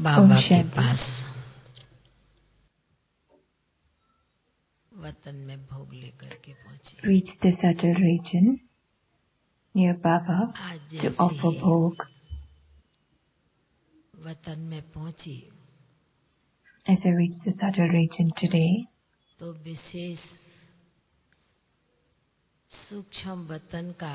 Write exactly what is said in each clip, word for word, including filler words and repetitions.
बाबा के पास वतन में भोग लेकर के पहुंचे। Reached the subtle region near Baba आज to जैसे offer ही bhog. वतन में पहुंची As I reached the subtle region today, तो विशेष सूक्ष्म वतन का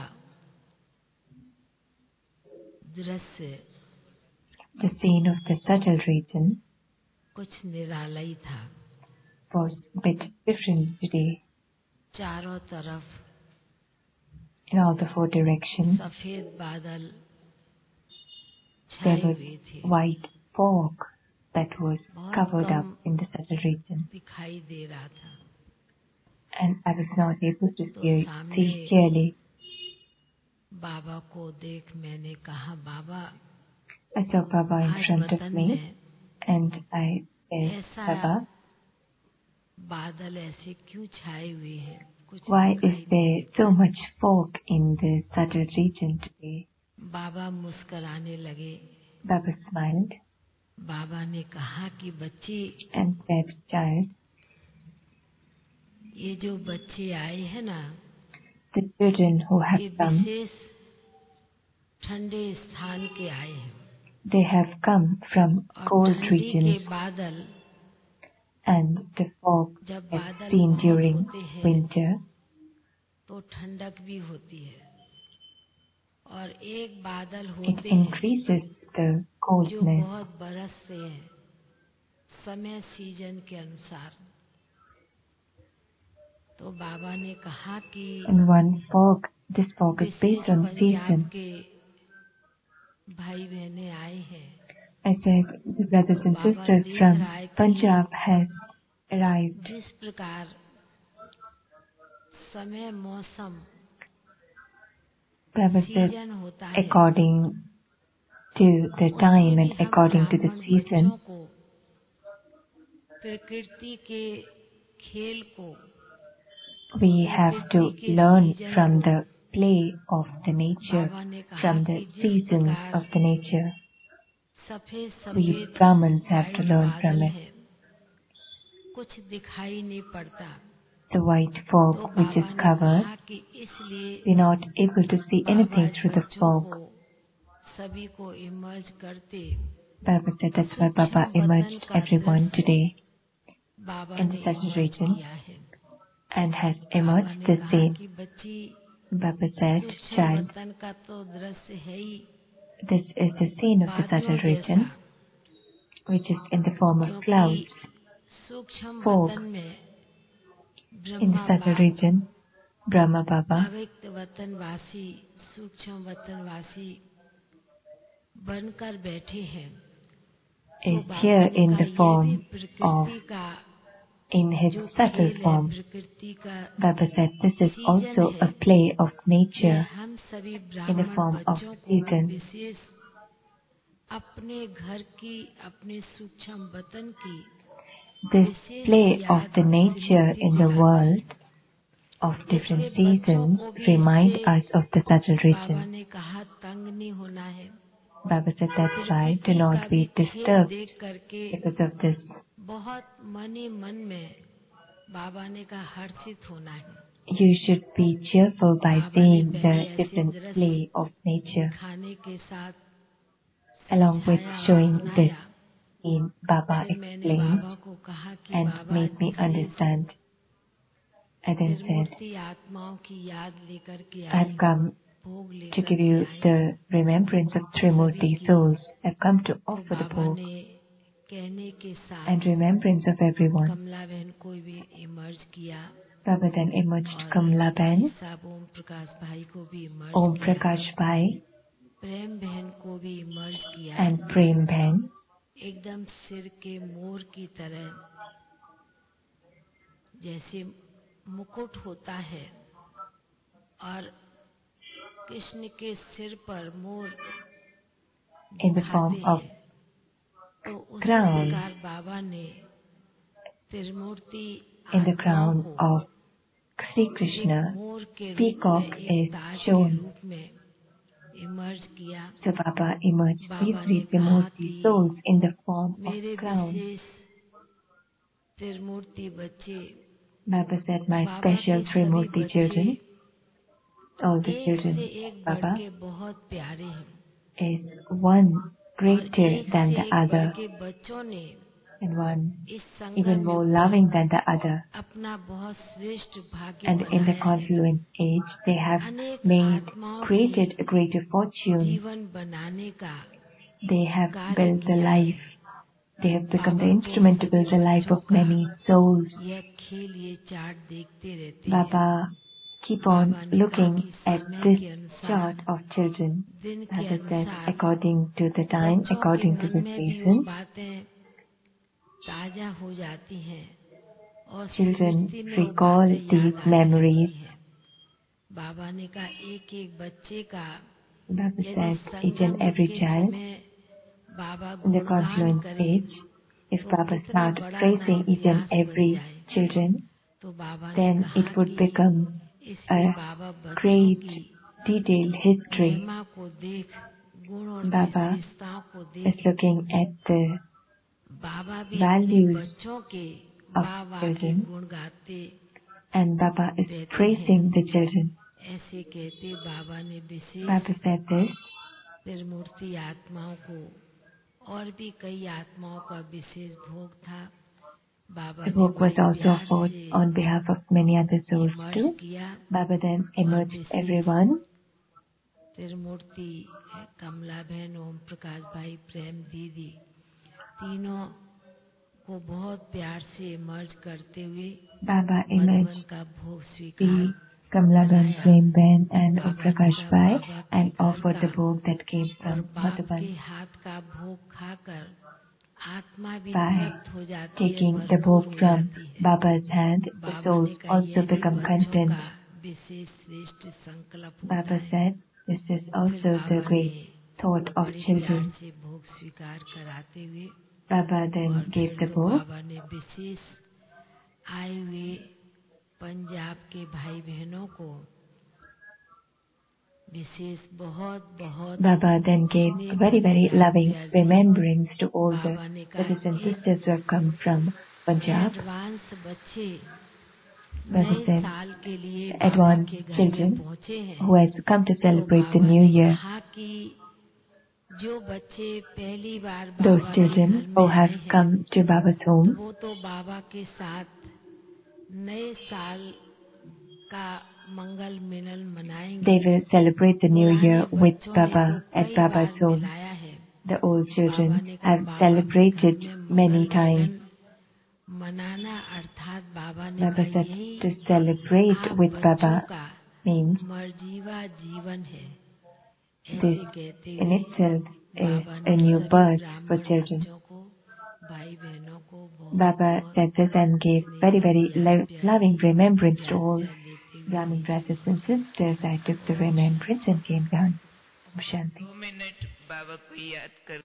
दृश्य, the scene of the subtle region कुछ निराला ही था। was a bit different today. चारों तरफ In all the four directions, सफेद बादल there छाए was हुए थे, white fog that was बहुत covered come up in the subtle region, दिखाई दे रहा था। and I was not able to तो see, सामने see clearly. बाबा को देख मैंने कहा, बाबा I saw Baba in आज front of वतन me, में and I said, ऐसा Baba, बादल ऐसे क्यों छाए हुए हैं, कुछ why is दिखाई नहीं there देता। so much fog in the subtle region today? बाबा मुस्कुराने लगे। Baba smiled बाबा ने कहा कि बच्ची, and said, Child, ये जो बच्चे आए हैं ना, the children who have ये come, विशेष ठंडे स्थान के आए हैं, they have come from और cold ठंडी के regions, बादल and the fog जब that's बादल seen बहुत during होते हैं winter, तो ठंडक भी होती है, और एक बादल it होते हैं increases the जो coldness. बहुत बरसते हैं समय सीजन के अनुसार। तो बाबा ने कहा कि And one fog, this fog is wishes based on Punjab season. के भाई बहने आए हैं। I said, the brothers and Baba sisters देख from रहा है कि Punjab has arrived. जिस प्रकार समय मौसम Baba said, सीजन होता है, according to the time उसमें and भी हम according to the ब्राह्मण season, बच्चों को प्रकृति के खेल को, we have to प्रकृति के learn सीजन from को, the play of the nature, बाबा ने कहा from the कि जिस seasons प्रकार of the nature. सफेद We सफेद Brahmins have to white learn from बादल it. है, कुछ दिखाई नहीं पड़ता। The white तो fog which बाबा is ने covered, कहा कि इसलिए we're not able to see Baba anything इस through the बच्चों fog. को सभी को इमर्ज करते Baba said that's why Baba सूक्ष्म वतन emerged का everyone दृश्य today बाबा in ने the subtle इमर्ज region किया है। and has बाबा emerged ने the कहा same. कि बच्ची, Baba said, सूक्ष्म Child, वतन का तो दृश्य है ही this is the scene of the वादियों subtle जैसा, region, which is in the form of क्योंकि clouds, सूक्ष्म fog. वतन में In the ब्रह्मा subtle बाप region, Brahma Baba अव्यक्त वतनवासी सूक्ष्म वतनवासी बनकर बैठे हैं। तो is बाबा here ने in कहा the ये भी form of, प्रकृति का in his जो subtle खेल है, form. प्रकृति का Baba said this is season also है। a play of ये nature हम सभी in the ब्राह्मण form of बच्चों को season. विशेष अपने घर की, अपने सूक्ष्म वतन की This विशेष play of याद the nature Smriti in the दिलाती है, world of जिससे different बच्चों seasons को भी remind इससे us of the subtle Baba region. ने कहा तंग नहीं होना है। Baba said that's why do प्रकृति का not भी be खेल disturbed देख करके because of this. बहुत मन ही मन में बाबा ने कहा हर्षित होना है। You should be cheerful by बाबा ने seeing the पहले ऐसे different दृश्य play of nature. दिखाने के साथ Along with समझाया, showing this सुनाया। scene, Baba फिर मैंने explained बाबा को कहा कि and बाबा made me जिस understand. I then said, त्रिमूर्ति आत्माओं की याद लेकर के आई I've come भोग to लेकर give के you I the remembrance of Trimurti की। souls. I've come to तो offer the बाबा bhog ने कहने के साथ and remembrance of everyone. कमला बहन को भी इमर्ज किया Baba then emerged और Kamla भाई Ben, साहब ओम प्रकाश भाई को भी इमर्ज Om किया, Prakash Bhai प्रेम बहन को भी इमर्ज किया। and Prem Ben. एकदम सिर के मोर की तरह, जैसे मुकुट होता है और कृष्ण के सिर पर मोर In the form दिखाते of हैं, तो उसी crown, प्रकार बाबा ने त्रिमूर्ति in the आत्माओं crown को of Sri एक Krishna, मोर के रूप peacock में, is एक ताज के shown. रूप में इमर्ज किया। So Baba emerged these Baba three ने कहा Trimurti कि souls in the form मेरे of crown. विशेष त्रिमूर्ति बच्चे, Baba said, my Baba special के सभी Trimurti बच्चे children, all the एक children से of एक बढ़ Baba, के बहुत प्यारे हैं, is one और greater एक than से the एक बढ़ other, के बच्चों ने and one इस even संगम more युग loving में than the other. अपना बहुत श्रेष्ठ भाग्य And in the बनाया है। confluent age, they have अनेक made, आत्माओं created की a greater fortune. जीवन बनाने का They have कार्य built the किया है। life. They have become the बाबा को instrument to सभी build the life बच्चों of का many souls. यह खेल, ये चार्ट देखते रहते हैं। Baba keep on बाबा ने कहा looking कि at समय this के अनुसार, chart of children. दिन के Baba said, अनुसार according to the time, बच्चों के according to मन the में भी वो season, बातें ताजा हो जाती हैं और children स्मृति में वो recall बातें याद these आने memories. लगती हैं। बाबा ने कहा एक एक बच्चे का Baba यदि said, each संगम and युग every के child समय बाबा in the गुणगान confluent करे age, if तो Baba कितना start बड़ा praising ना each and इतिहास बन every जाए। children, तो बाबा ने then कहा it would कि become इसलिए a बाबा बच्चों great की detailed history. महिमा को देख, गुण और Baba विशेषताओं को is देख, looking at the बाबा भी अपने values बच्चों के of वाह वाह के children, गुण गाते and Baba is रहते हैं। praising the children. ऐसे कहते बाबा ने विशेष Baba said this, त्रिमूर्ति आत्माओं को और भी कई आत्माओं का विशेष भोग था। बाबा the ने book was बड़े also प्यार fought से on behalf of many other souls emerge too. किया Baba then और emerged विशेष everyone. त्रिमूर्ति है कमला बहन, ओम प्रकाश भाई, प्रेम दीदी, तीनों को बहुत प्यार से इमर्ज करते हुए Baba मधुबन emerged का भोग the स्वीकार Kamla Ben, कराया। Prem Ben and Om बाबा ने Prakash कहा Bhai बाबा के and घर offered का the bhog that came और from बाप के Madhuban. हाथ का भोग खाकर आत्मा भी By तृप्त हो जाती है, taking the भरपूर bhog हो from जाती है। Baba's hand, the Baba souls ने कहा also यह भी become बच्चों content. का विशेष श्रेष्ठ संकल्प होता Baba है। said, this is फिर also the बाबा ने great thought of बड़े प्यार children. से भोग स्वीकार कराते हुए Baba और then gave फिर the तो bhog. बाबा ने विशेष आए हुए पंजाब के भाई बहनों को विशेष बहुत बहुत Baba then gave स्नेह very, भरी very प्यार loving प्यार दिए। remembrance to all the बाबा ने कहा brothers and एक sisters who have come from Punjab. Advance बच्चे Baba नए said, साल के लिए the बाबा advanced के घर में children पहुंचे हैं। who has come to तो celebrate the बाबा new ने year, कहा कि जो बच्चे पहली बार those बाबा के children घर who में have आए हैं come to Baba's तो home, वो तो बाबा के साथ नए साल का मंगल मिलन मनाएंगे। they will celebrate the new पुराने year with बच्चों ने तो Baba at कई Baba's बार home. मिलाया है। The old बाबा children ने कहा have बाबा के घर celebrated में many मंगल times. मिलन मनाना अर्थात बाबा ने Baba कहा said यही to celebrate आप with बच्चों Baba का means मर्जीवा जीवन है। this ऐसे कहते in हुए itself is बाबा a ने new सभी birth for ब्राह्मण children. बच्चों को, भाई बहनों को बहुत Baba बहुत said this and gave स्नेह very, भरी very प्यार lo- प्यार loving remembrance to प्यार all प्यार लेते हुए Brahmin नीचे brothers and sisters. I took the remembrance and came down. Om Shanti. दो मिनट बाबा को याद कर